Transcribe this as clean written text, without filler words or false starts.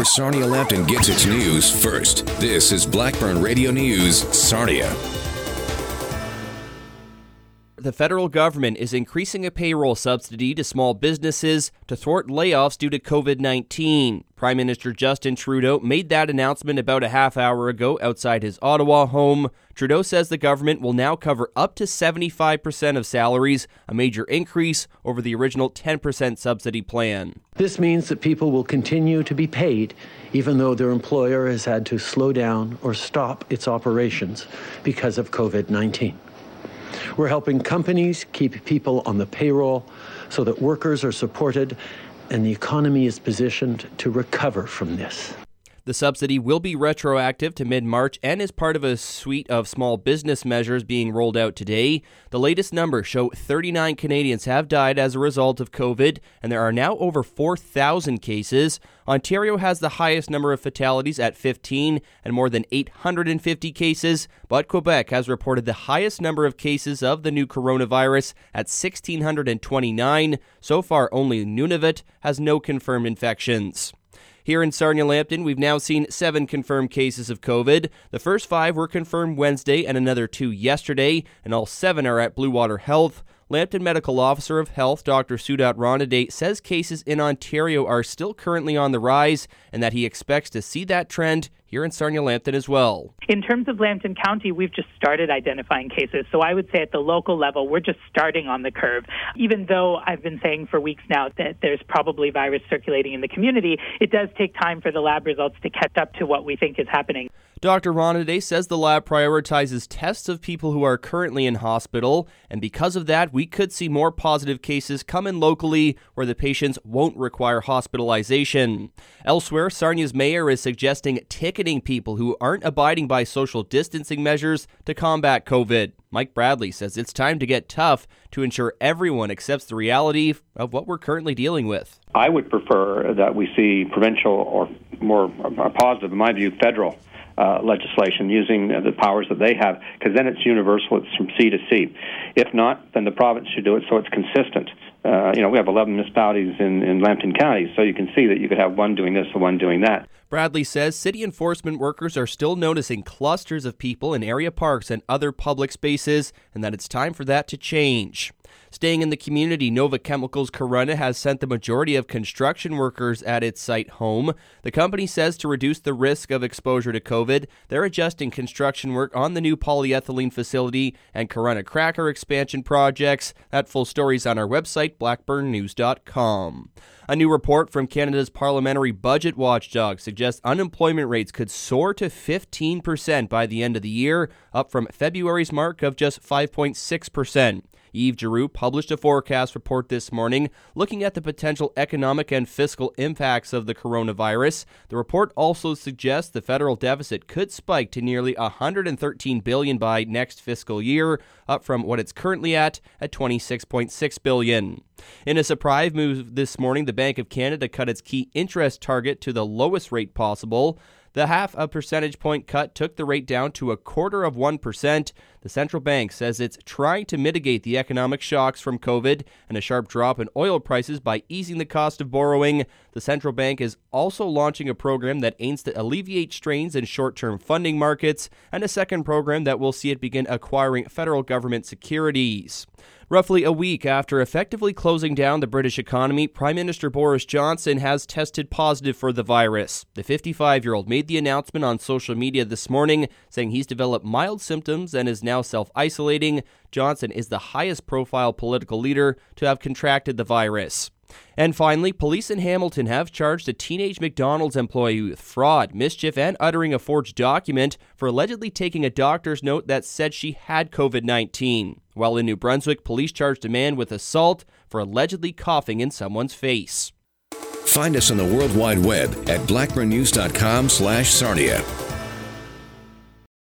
where Sarnia Lambton gets its news first. This is Blackburn Radio News, Sarnia. The federal government is increasing a payroll subsidy to small businesses to thwart layoffs due to COVID-19. Prime Minister Justin Trudeau made that announcement about a half hour ago outside his Ottawa home. Trudeau says the government will now cover up to 75% of salaries, a major increase over the original 10% subsidy plan. This means that people will continue to be paid even though their employer has had to slow down or stop its operations because of COVID-19. We're helping companies keep people on the payroll so that workers are supported and the economy is positioned to recover from this. The subsidy will be retroactive to mid-March and is part of a suite of small business measures being rolled out today. The latest numbers show 39 Canadians have died as a result of COVID, and there are now over 4,000 cases. Ontario has the highest number of fatalities at 15 and more than 850 cases, but Quebec has reported the highest number of cases of the new coronavirus at 1,629. So far, only Nunavut has no confirmed infections. Here in Sarnia Lambton, we've now seen 7 confirmed cases of COVID. The first 5 were confirmed Wednesday and another 2 yesterday, and all 7 are at Blue Water Health. Lambton Medical Officer of Health, Dr. Sudat Ranade, says cases in Ontario are still currently on the rise and that he expects to see that trend here in Sarnia Lambton as well. In terms of Lambton County, we've just started identifying cases. So I would say at the local level, we're just starting on the curve. Even though I've been saying for weeks now that there's probably virus circulating in the community, it does take time for the lab results to catch up to what we think is happening. Dr. Ranade says the lab prioritizes tests of people who are currently in hospital, and because of that, we could see more positive cases come in locally where the patients won't require hospitalization. Elsewhere, Sarnia's mayor is suggesting ticketing people who aren't abiding by social distancing measures to combat COVID. Mike Bradley says it's time to get tough to ensure everyone accepts the reality of what we're currently dealing with. I would prefer that we see provincial or more positive, in my view, federal legislation using the powers that they have, because then it's universal, it's from sea to sea. If not, then the province should do it so it's consistent. We have 11 municipalities in Lambton County, so you can see that you could have one doing this and one doing that. Bradley says city enforcement workers are still noticing clusters of people in area parks and other public spaces, and that it's time for that to change. Staying in the community, Nova Chemicals Corunna has sent the majority of construction workers at its site home. The company says to reduce the risk of exposure to COVID, they're adjusting construction work on the new polyethylene facility and Corunna cracker expansion projects. That full story's on our website, blackburnnews.com. A new report from Canada's parliamentary budget watchdog suggests unemployment rates could soar to 15% by the end of the year, up from February's mark of just 5.6%. Yves Giroux published a forecast report this morning looking at the potential economic and fiscal impacts of the coronavirus. The report also suggests the federal deficit could spike to nearly $113 billion by next fiscal year, up from what it's currently at $26.6 billion. In a surprise move this morning, the Bank of Canada cut its key interest target to the lowest rate possible. The half a percentage point cut took the rate down to 0.25%. The central bank says it's trying to mitigate the economic shocks from COVID and a sharp drop in oil prices by easing the cost of borrowing. The central bank is also launching a program that aims to alleviate strains in short-term funding markets and a second program that will see it begin acquiring federal government securities. Roughly a week after effectively closing down the British economy, Prime Minister Boris Johnson has tested positive for the virus. The 55-year-old made the announcement on social media this morning, saying he's developed mild symptoms and is now self-isolating. Johnson is the highest-profile political leader to have contracted the virus. And finally, police in Hamilton have charged a teenage McDonald's employee with fraud, mischief, and uttering a forged document for allegedly taking a doctor's note that said she had COVID-19. While in New Brunswick, police charged a man with assault for allegedly coughing in someone's face. Find us on the World Wide Web at blackburnnews.com/Sarnia.